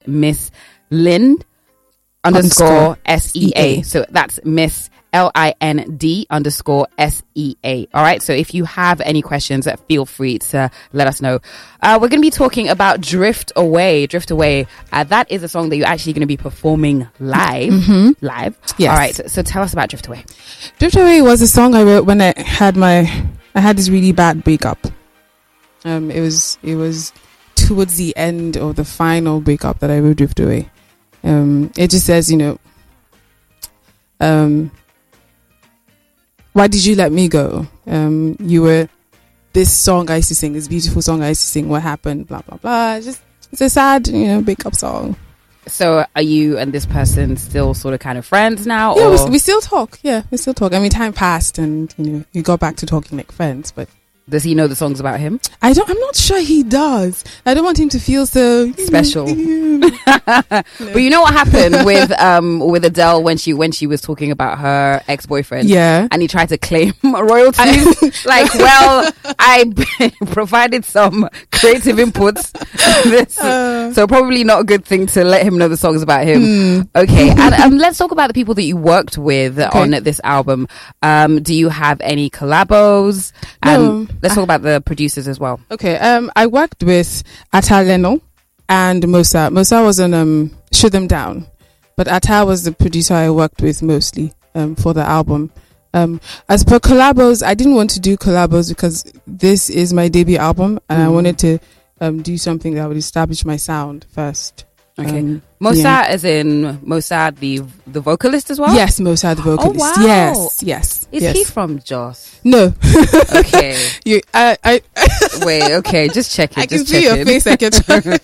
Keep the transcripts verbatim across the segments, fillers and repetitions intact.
Miss Lind underscore S E A. So that's Miss L I N D underscore S E A. All right. So if you have any questions, feel free to let us know. Uh, we're going to be talking about Drift Away. Drift Away. Uh, that is a song that you're actually going to be performing live. Mm-hmm. Live. Yes. All right. So, so tell us about Drift Away. Drift Away was a song I wrote when I had my, I had this really bad breakup. Um, it was, it was towards the end of the final breakup that I wrote Drift Away. Um, it just says, you know, um, why did you let me go? Um, you were this song I used to sing, this beautiful song I used to sing. What happened? Blah blah blah. It's just it's a sad, you know, breakup song. So, are you and this person still sort of kind of friends now? Yeah, or? We, we still talk. Yeah, we still talk. I mean, time passed, and you know, we got back to talking like friends. But does he know the songs about him? I don't. I'm not sure he does. I don't want him to feel so special. no. But you know what happened with um with Adele when she when she was talking about her ex-boyfriend? Yeah, and he tried to claim royalties. Like, well, I provided some creative inputs. This, uh, so probably not a good thing to let him know the songs about him. Mm. Okay, and um, let's talk about the people that you worked with okay. on this album. Um, do you have any collabos? And no. Let's talk about the producers as well. Okay. Um, I worked with Atta Leno and Mosa. Mosa was on um, Shoot Them Down, but Atta was the producer I worked with mostly um, for the album. Um, as per collabos, I didn't want to do collabos because this is my debut album, and mm. I wanted to um, do something that would establish my sound first. Okay. Um, Mosa, yeah. as in Mosa, the the vocalist as well? Yes, Mosa, the vocalist. Oh, wow. Yes, yes. Is yes. he from Jos? No. Okay. you, I, I. Wait, okay, just check it. I just can see check your it. face. I can try.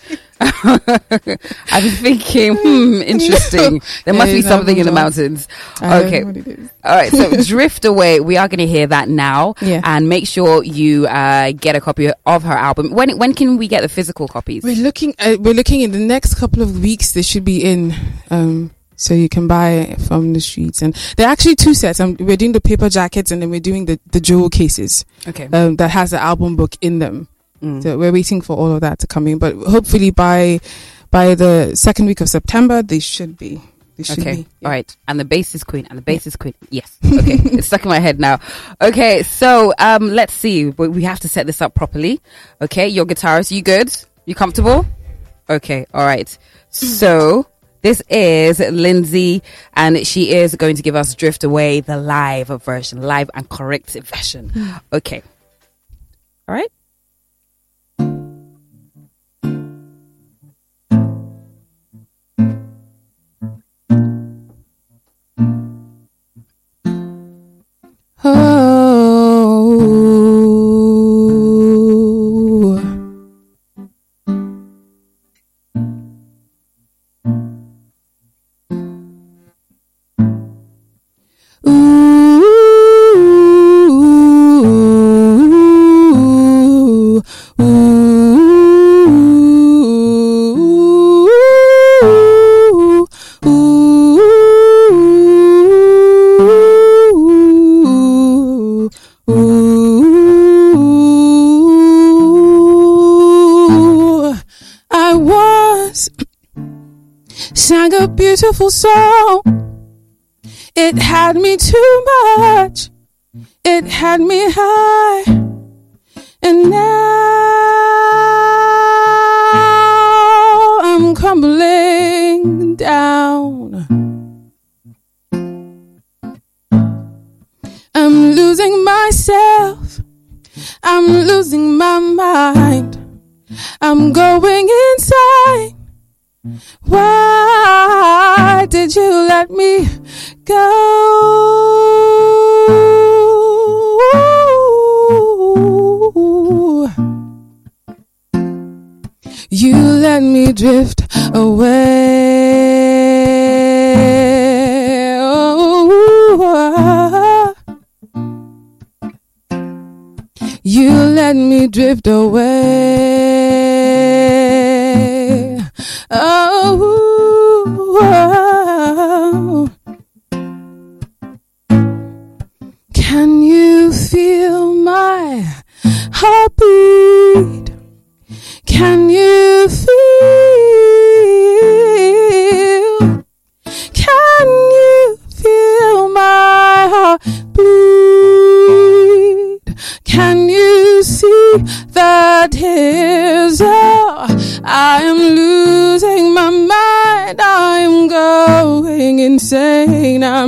I was thinking, hmm, interesting. No. There must Yeah, be something in the mountains. I Okay. don't know what it is. All right. So Drift Away, we are going to hear that now. Yeah. And make sure you uh, get a copy of her album. When when can we get the physical copies? We're looking. Uh, we're looking in the next couple of weeks. They should be in, um, so you can buy it from the streets. And there are actually two sets. Um, we're doing the paper jackets, and then we're doing the the jewel cases. Okay. Um, that has the album book in them. Mm. So we're waiting for all of that to come in. But hopefully by by the second week of September, they should be. They should okay. be. Yeah. All right. And the bass is queen. And the bass is queen. Yes. Okay. It's stuck in my head now. Okay. So um, let's see. We we have to set this up properly. Okay. Your guitarist, you good? You comfortable? Okay. All right. So this is Lindsay, and she is going to give us Drift Away, the live version, live and correct version. Okay. All right. Sang a beautiful song. It had me too much. It had me high. And now I'm crumbling down. I'm losing myself. I'm losing my mind. I'm going inside. Why did you let me go? You let me drift away. Oh, you let me drift away. Oh, can you feel my heartbeat? Can you feel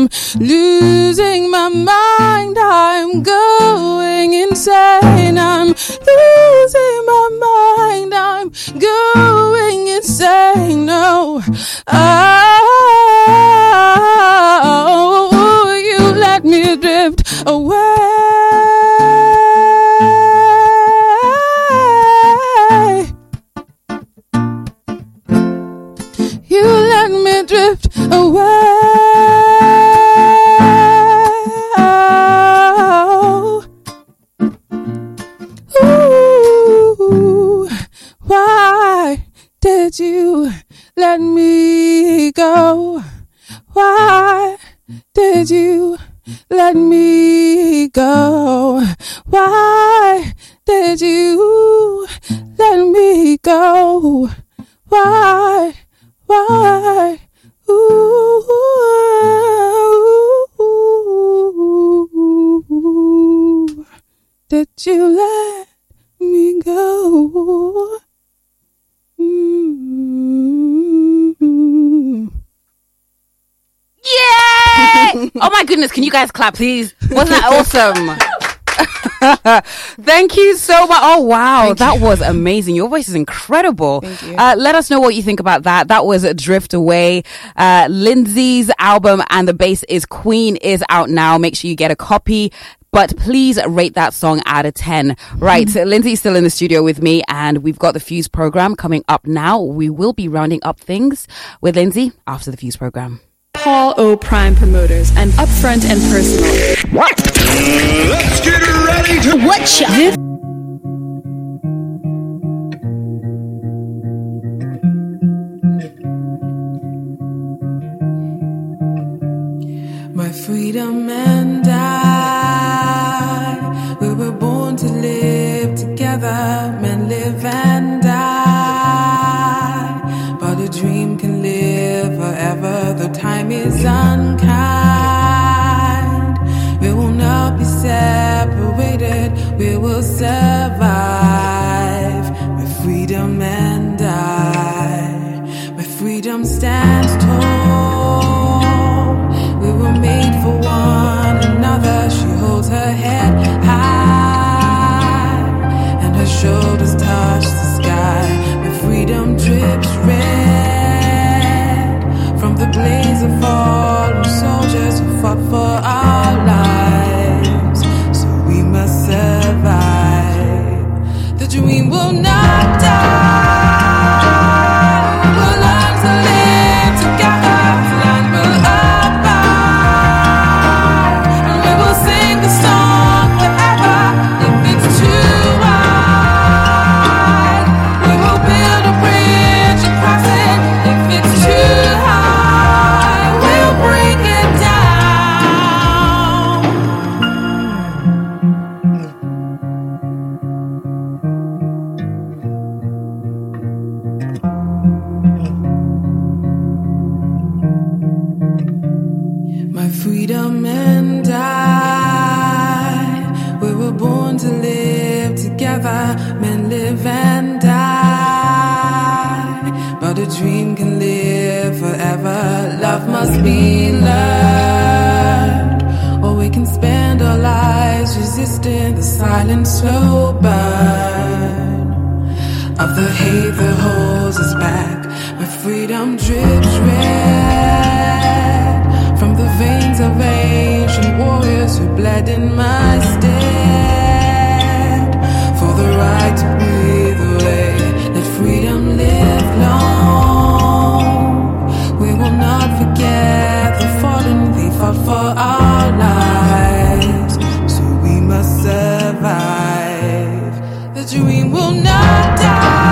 I'm losing my mind. I'm going insane. I'm losing my mind. I'm going insane. No, oh, you let me drift away. You let me drift away. Ooh, why did you let me go? Why did you let me go? Why did you let me go? Why? Why? Ooh, did you let me go? Mm-hmm. Yeah! Oh my goodness, can you guys clap, please? Wasn't that awesome? Thank you so much. Oh wow, Thank that you. was amazing. Your voice is incredible. Thank you. Uh, let us know what you think about that. That was Drift Away. Uh, Lindsay's album And the Bass is Queen is out now. Make sure you get a copy. But please rate that song out of ten. Right. So Lindsay's still in the studio with me, and we've got the Fuse program coming up now. We will be rounding up things with Lindsay after the Fuse program. Paul O. Prime Promoters and Upfront and Personal. What? Let's get ready to watch this. My freedom and I, we were born to live together, men live and die, but a dream can live forever, though time is unkind. We will not be separated, we will survive. My freedom and I, my freedom stands tall. We were made for one another. She holds her head high and her shoulders touch the sky. My freedom drips red from the blaze of fallen soldiers who fought for our lives. So we must survive. The dream will not die. We'll learn to live together. The land will abide, and we will sing the song forever. If it's too wide, we will build a bridge across it. If it's too high, we'll break it down. My freedom and I, we were born to live together. Men live and die, but a dream can live forever. Love must be learned, or we can spend our lives resisting the silent slow burn of the hate that holds us back. My freedom drips red from the veins of ancient warriors who bled in my stead. For the right to breathe away, let freedom live long. We will not forget the fallen, they fought for our lives. So we must survive. The dream will not die.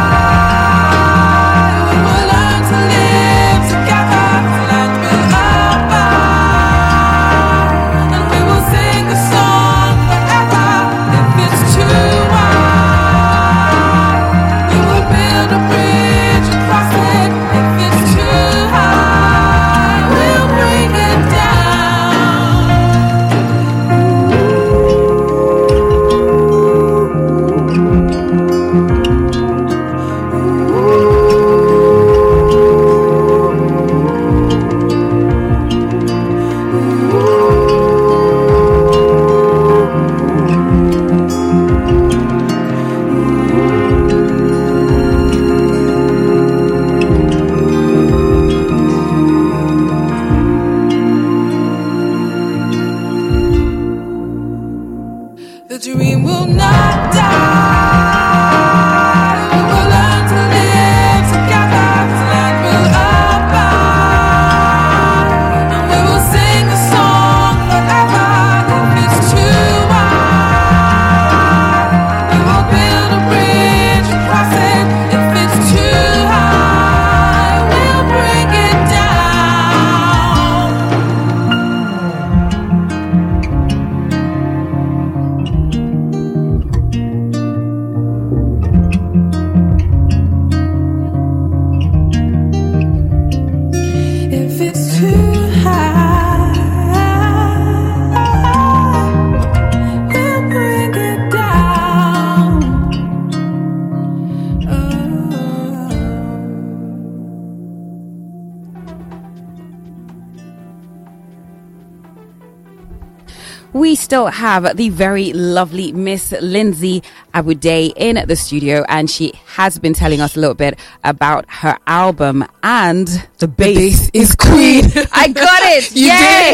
We will learn to live together. The land will abide, and we will sing the song we still have the very lovely Miss Lindsay Abude in the studio, and she has been telling us a little bit about her album and the bass, The bass is is queen. queen. I got it. You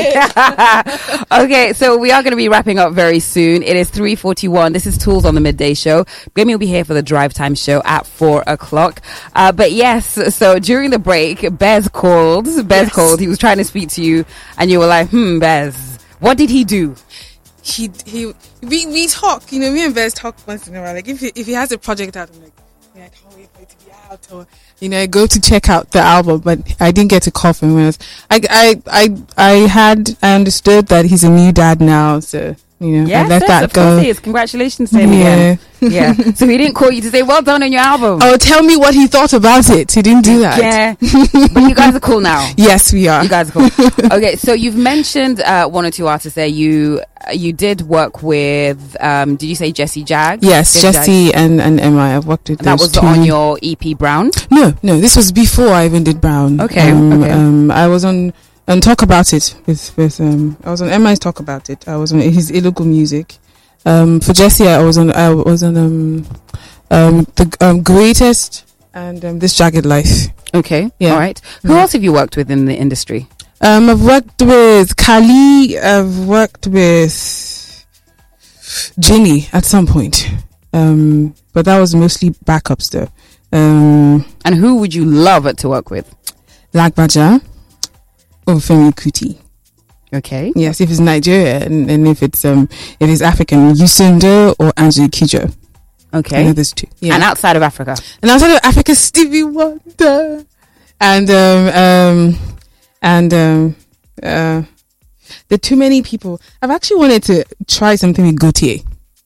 Yay! Okay, so we are going to be wrapping up very soon. It is three forty-one. This is Tools on the Midday Show. Grammy will be here for the Drive Time show at four o'clock. Uh, but yes, so during the break, Bez called. Bez Yes. called. He was trying to speak to you, and you were like, hmm, Bez, what did he do? He he we, we talk, you know, me and Bez talk once in a while. Like if he, if he has a project out, I'm like, yeah, I can't wait for it to be out. Or you know, I go to check out the album, but I didn't get a call from him. I I I I had I understood that he's a new dad now, so you know, Yes, I let yes, that of go. course he is. Congratulations to him Yeah. again. Yeah. So he didn't call you to say, well done on your album. Oh, tell me what he thought about it. He didn't do that. Yeah. But you guys are cool now. Yes, we are. You guys are cool. Okay, so you've mentioned uh, one or two artists there. You uh, you did work with, um, did you say Jesse Jag? Yes, Jesse and, and Emma. I've worked with And that those was two. on your E P Brown? No, no, this was before I even did Brown. Okay, Um, okay. Um, I was on on Talk About It with with um. I was on Emma's Talk About It. I was on his illegal music. Um, for Jesse, I was on I was on um um the um, Greatest and um, This Jagged Life. Okay, Yeah. all right. Who Mhm. else have you worked with in the industry? Um, I've worked with Kali. I've worked with Ginny at some point. Um, but that was mostly backups though. Um, And who would you love to work with? Lagbaja or Femi Kuti. Okay. Yes, if it's Nigeria and, and if it's um if it's African, Yusundo or Angelique Kidjo. I Okay. know those two. Yeah. And outside of Africa? And outside of Africa, Stevie Wonder. And um um and um uh there are too many people. I've actually wanted to try something with Gautier.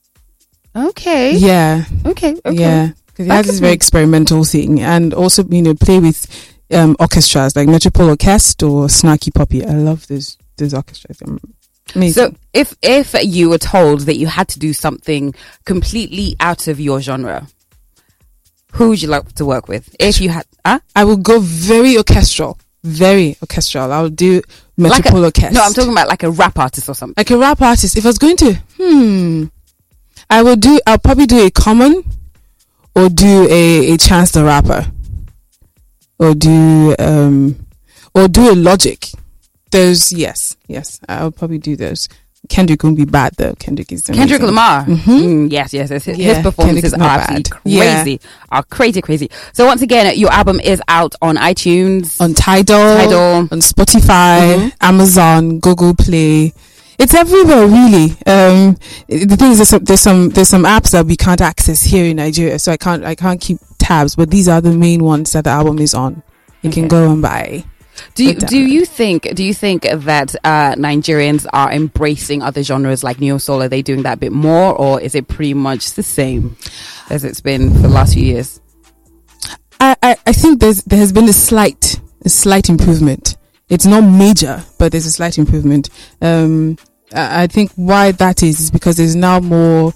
Okay. Yeah. Okay. Okay. Yeah. Because he I has this can- very experimental thing, and also, you know, play with um orchestras like Metropole Orchestra or Snarky Puppy. I love those those orchestras. Um, amazing. So if if you were told that you had to do something completely out of your genre, who would you like to work with? If you had, huh? I will go very orchestral, very orchestral. I'll do Like Metropole a, Orchestra. no, I'm talking about like a rap artist or something. Like a rap artist. If I was going to, hmm, I will do. I'll probably do a Common, or do a a Chance the Rapper, or do um, or do a Logic. Those, yes, yes, I'll probably do those. Kendrick won't be bad though. Kendrick is amazing. Kendrick Lamar. Mhm. Mm, yes, yes, yes. His, Yeah, his performances Kendrick's not are absolutely bad. Yeah. crazy. Are crazy, crazy. So once again, your album is out on iTunes. On Tidal, Tidal. on Spotify, Mhm. Amazon, Google Play. It's everywhere, really. Um, i- the thing is, there's some, there's some there's some apps that we can't access here in Nigeria, so I can't I can't keep tabs. But these are the main ones that the album is on. You Okay. can go and buy. Do you Good do you think do you think that uh, Nigerians are embracing other genres like neo soul? Are they doing that a bit more, or is it pretty much the same as it's been for the last few years? I, I, I think there's there has been a slight a slight improvement. It's not major, but there's a slight improvement. Um, I, I think why that is is because there's now more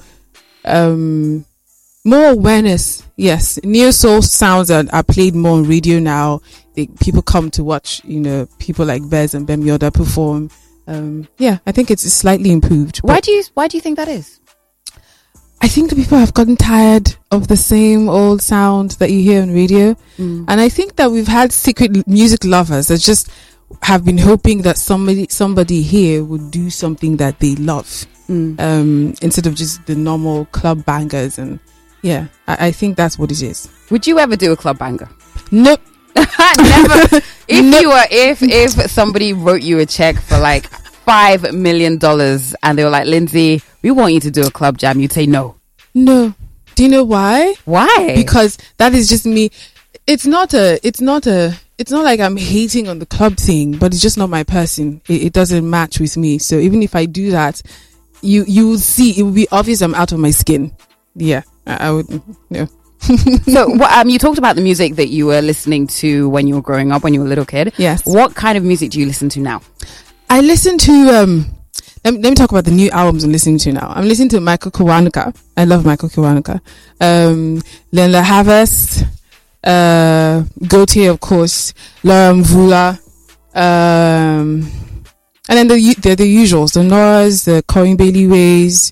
um more awareness. Yes, neo soul sounds are, are played more on radio now. They, people come to watch, you know, people like Bez and Bem Yoda perform. Um, yeah, I think it's slightly improved. Why but do you why do you think that is? I think the people have gotten tired of the same old sound that you hear on radio. Mm. And I think that we've had secret music lovers that just have been hoping that somebody somebody here would do something that they love, Mm. um, instead of just the normal club bangers. And yeah, I, I think that's what it is. Would you ever do a club banger? Nope. Never. If Nope. you were, if if somebody wrote you a check for like five million dollars and they were like, Lindsay, we want you to do a club jam, you'd say no. No. Do you know why? Why? Because that is just me. It's not a, it's not a, it's not like I'm hating on the club thing, but it's just not my person. It, it doesn't match with me. So even if I do that, you, you will see, it will be obvious I'm out of my skin. Yeah. I, I would, no. so what, um, you talked about the music that you were listening to when you were growing up, when you were a little kid. Yes. What kind of music do you listen to now? I listen to, um, let me, let me talk about the new albums I'm listening to now. I'm listening to Michael Kiwanuka. I love Michael Kiwanuka. Um, Lenla Havas, uh, Gautier, of course, Laura Mvula, um, And then the u- the the usuals, the Noras, the Corinne Bailey Rays,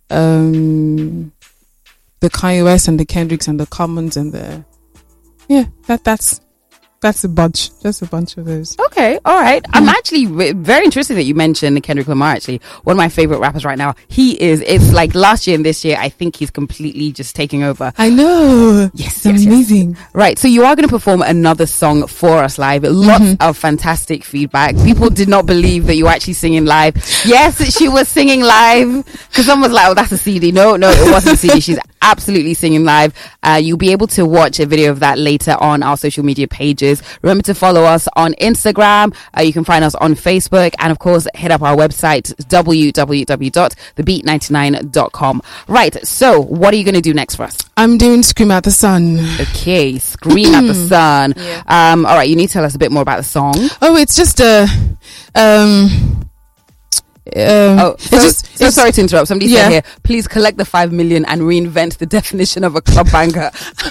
um, the Kanye West and the Kendricks and the Commons and the yeah, that that's that's a bunch, just a bunch of those. Okay, all right. I'm actually re- very interested that you mentioned Kendrick Lamar. Actually, one of my favorite rappers right now. He is. It's like last year and this year. I think he's completely just taking over. I know. Yes, it's yes, amazing. Yes. Right. So you are going to perform another song for us live. Lots mm-hmm. of fantastic feedback. People did not believe that you were actually singing live. Yes, she was singing live because someone was like, "Oh, that's a C D." No, no, it wasn't a C D. She's absolutely singing live. Uh, you'll be able to watch a video of that later on our social media pages. Remember to follow us on Instagram. Uh, you can find us on Facebook, and of course, hit up our website w w w dot the beat ninety-nine dot com. Right. So, what are you going to do next for us? I'm doing "Scream at the Sun." Okay, "Scream at the Sun." Yeah. Um. All right. You need to tell us a bit more about the song. Oh, it's just a. Um, Um, oh, so, it's just, so it's, sorry to interrupt. Somebody yeah. said here, please collect the five million and reinvent the definition of a club banger.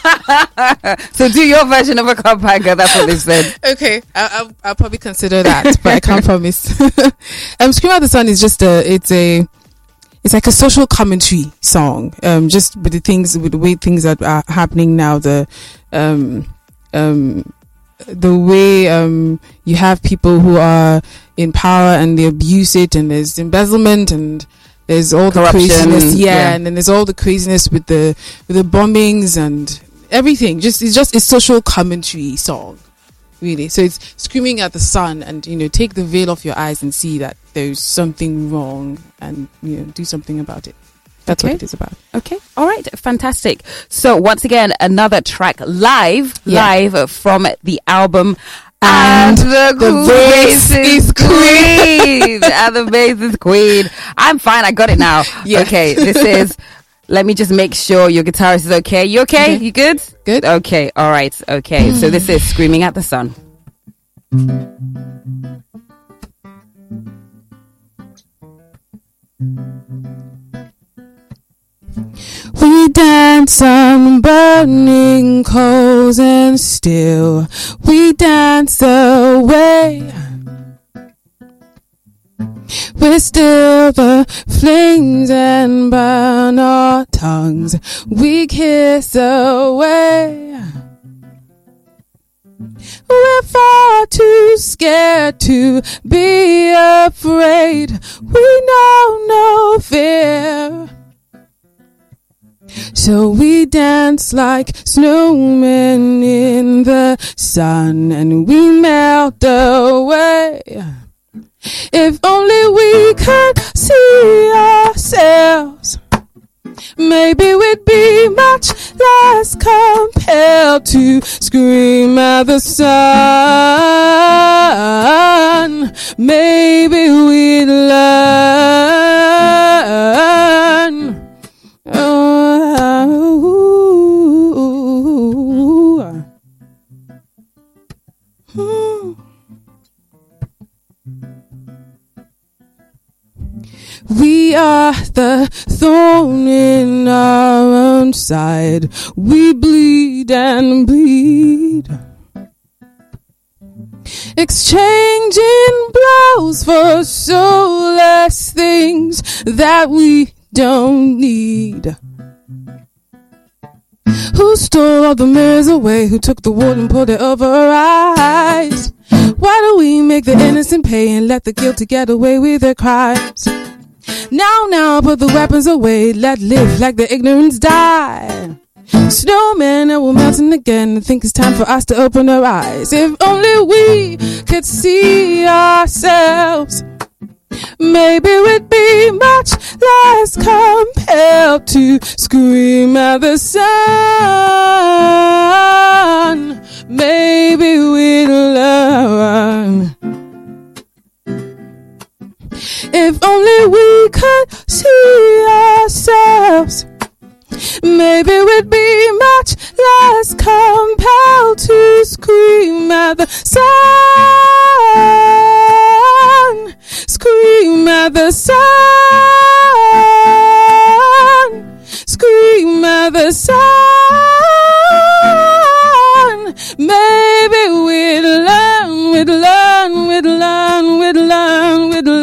So do your version of a club banger. That's what they said. Okay, I, I'll, I'll probably consider that, but I can't promise. um, "Scream at the Sun" is just a, it's a, it's like a social commentary song. Um, just with the things, with the way things that are happening now, the, um, um, the way um you have people who are in power and they abuse it, and there's embezzlement and there's all Corruption, the craziness, yeah, yeah, and then there's all the craziness with the with the bombings and everything. Just it's just a social commentary song, really. So it's screaming at the sun, and you know, take the veil off your eyes and see that there's something wrong, and you know, do something about it. That's okay. what it is about. Okay. All right. Fantastic. So once again, another track live, Yeah. live from the album. And And the, the bass bass is is queen. And the bass is queen. I'm fine. I got it now. Yeah. Okay. This is, let me just make sure your guitarist is okay. You okay? Okay. You good? Good. Okay. All right. Okay. So this is "Screaming at the Sun." We dance on burning coals and still we dance away. We still the flames and burn our tongues. We kiss away. We're far too scared to be afraid. We know no fear. So we dance like snowmen in the sun, and we melt away. If only we could see ourselves, maybe we'd be much less compelled to scream at the sun. Maybe we'd learn. Oh, hmm. We are the thorn in our own side. We bleed and bleed, exchanging blows for soulless things that we don't need. Who stole all the mirrors away? Who took the wood and pulled it over our eyes? Why do we make the innocent pay and let the guilty get away with their crimes? Now, now, put the weapons away. Let live like the ignorance die. Snowmen, and we're melting again. I think it's time for us to open our eyes. If only we could see ourselves, maybe we'd be much less compelled to scream at the sun. Maybe we'd learn. If only we could see ourselves, maybe we'd be much less compelled to scream at the sun. Scream at the sun. Scream at the sun. Maybe we'd learn, we'd learn, we'd learn, we'd learn, we'd learn.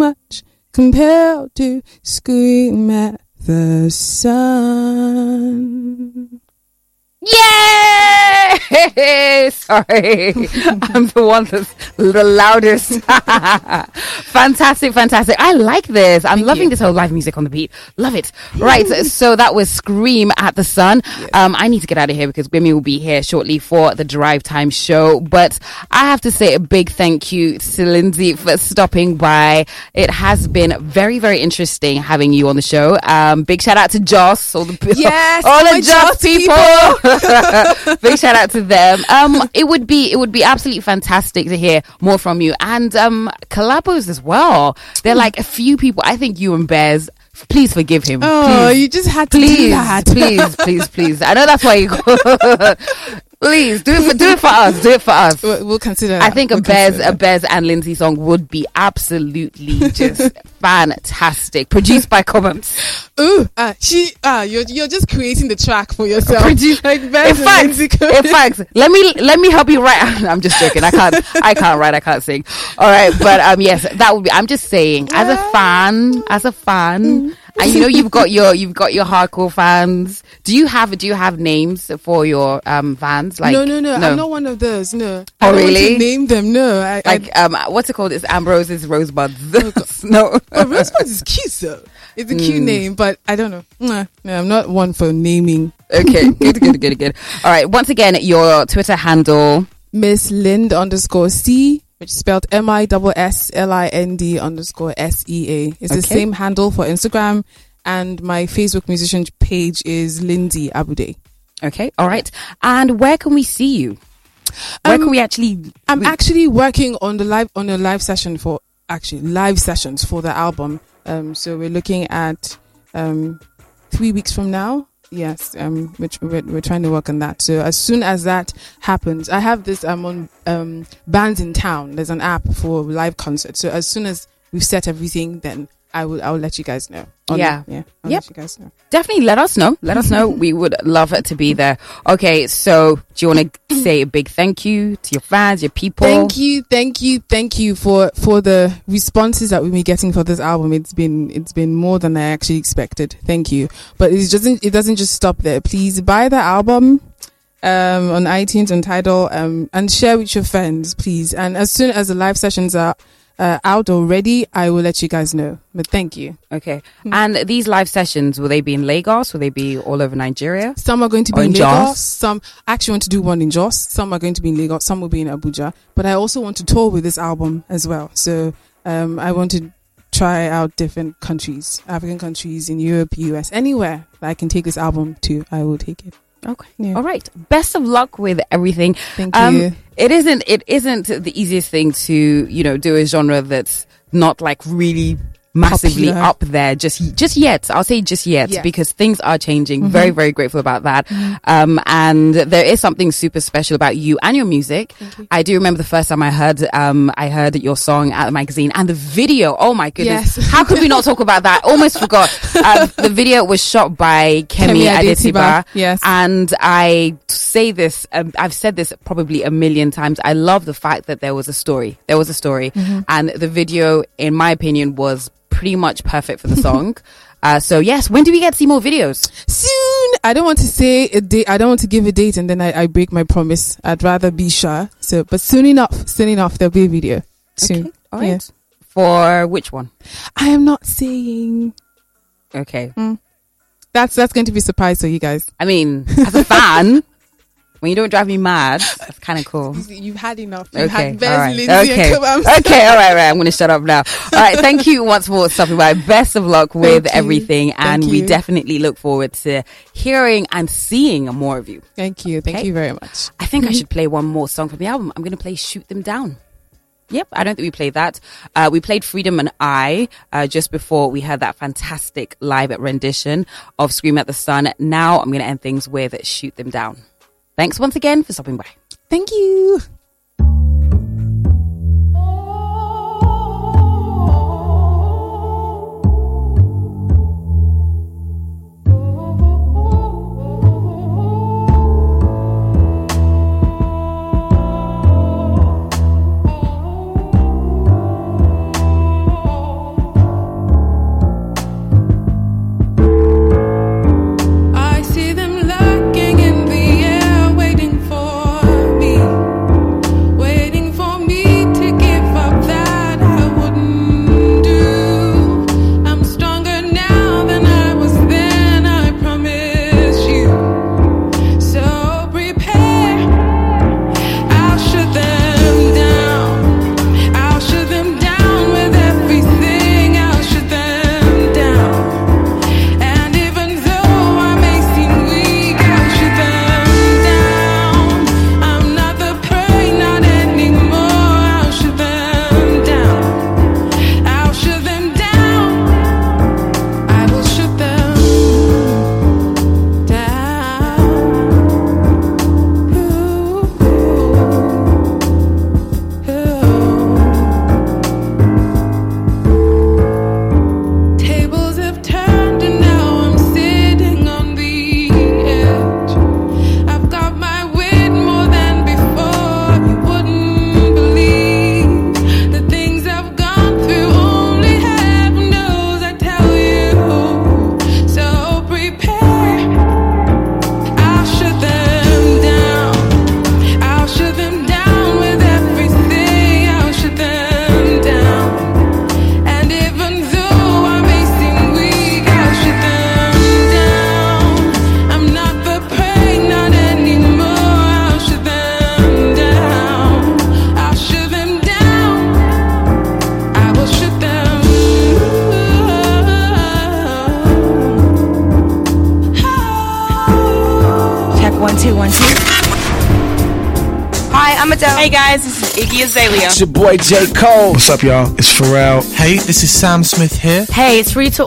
much compelled to scream at the sun. Yay! Sorry, I'm the one that's the loudest. Fantastic, fantastic. I like this. I'm Thank loving you. this whole live music on the beat. Love it. Right, so that was Scream at the Sun. Yes. Um, I need to get out of here because Gbemi will be here shortly for the Drive Time show. But I have to say a big thank you to Lindsay for stopping by. It has been very, very interesting having you on the show. Um, big shout out to Joss, all the Yes, all my the Joss Joss people. Big shout out to them. Um, it would be it would be absolutely fantastic to hear more from you and um collabos as well. They're like a few people. I think you and Bears. Please forgive him. Oh, please. you just had to Please, do that. please, please, please. I know that's why you go. Please do it for do it for us. Do it for us. We'll, we'll consider. I that. think we'll a Bears consider a that. Bears and Lindsay song would be absolutely just fantastic. Produced by Comments. Ooh, uh, she, uh, you're you're just creating the track for yourself. Produ- Like In Bears and fact, Lindsay in Cohen. fact, let me let me help you write. I'm just joking. I can't. I can't write. I can't sing. All right, but um, yes, that would be. I'm just saying, as a fan, as a fan, and you know, you've got your you've got your hardcore fans. Do you have do you have names for your um fans? Like no, no, no, I'm not one of those. No. Oh, I don't want really? to name them. No. I, like I, um, what's it called? It's Ambrose's Rosebuds. no. oh, Rosebud is cute though. It's a cute Mm. name, but I don't know. Nah, no, I'm not one for naming. Okay, good, good, good, good. All right. Once again, your Twitter handle. Miss Lind underscore C, which is spelled M I S S L I N D underscore S E A. It's the Okay. same handle for Instagram, and my Facebook musician page is Lindsay Abude. Okay. All right. And where can we see you? Where Um, can we actually? I'm we- actually working on the live on a live session for actually live sessions for the album. Um, so we're looking at um three weeks from now. Yes, um, which we're, we're trying to work on that. So as soon as that happens, I have this. I'm on um Bands in Town. There's an app for live concerts. So as soon as we've set everything, then I will I will let you guys know. On- Yeah. yeah. I'll Yep. let you guys know. Definitely let us know. Let us know. We would love it to be there. Okay, so do you want to say a big thank you to your fans, your people? Thank you, thank you, thank you for for the responses that we've been getting for this album. It's been it's been more than I actually expected. Thank you. But it doesn't it doesn't just stop there. Please buy the album um on iTunes and Tidal um and share with your friends, please. And as soon as the live sessions are uh, out already, I will let you guys know. But thank you. Okay. And these live sessions, will they be in Lagos? Will they be all over Nigeria? Some are going to be Or in in Lagos. Jos? Some I actually want to do one in Jos. Some are going to be in Lagos. Some will be in Abuja. But I also want to tour with this album as well. So um, I want to try out different countries, African countries, in Europe, U S, anywhere that I can take this album to. I will take it. Okay. Yeah. All right. Best of luck with everything. Thank Um, you. It isn't. It isn't the easiest thing to you know do a genre that's not like really massively Popular. up there just just yet. I'll say just yet Yeah. because things are changing. Mm-hmm. Very very grateful about that. Um, and there is something super special about you and your music. you. I do remember the first time I heard um I heard your song at the magazine and the video. Oh my goodness! Yes. How could we not talk about that? Almost forgot. Um, the video was shot by Kemi, Kemi Adetiba. Adetiba, yes. And I say this, um, I've said this probably a million times. I love the fact that there was a story. There was a story. Mm-hmm. And the video, in my opinion, was pretty much perfect for the song. uh, so, yes, when do we get to see more videos? Soon. I don't want to say a date. I don't want to give a date and then I, I break my promise. I'd rather be sure. So, but soon enough, soon enough, there'll be a video. Soon. Okay, all right. Yeah. For which one? I am not saying. Okay. That's that's going to be a surprise for you guys. I mean, as a fan, when you don't drive me mad, that's kind of cool. You've had enough. You've Okay, had Bez, all right. Lindsay, Okay, and Kabam. okay, all right, all right. I'm going to shut up now. All right, thank you once more for stopping by. Best of luck with Thank you. everything, and Thank we you. definitely look forward to hearing and seeing more of you. Thank you. Thank Okay. you very much. I think I should play one more song from the album. I'm going to play "Shoot Them Down." Yep, I don't think we played that. Uh, we played Freedom and I uh, just before we had that fantastic live rendition of Scream at the Sun. Now I'm going to end things with Shoot Them Down. Thanks once again for stopping by. Thank you. Hey guys, this is Iggy Azalea. It's your boy J. Cole. What's up, y'all? It's Pharrell. Hey, this is Sam Smith here. Hey, it's Rita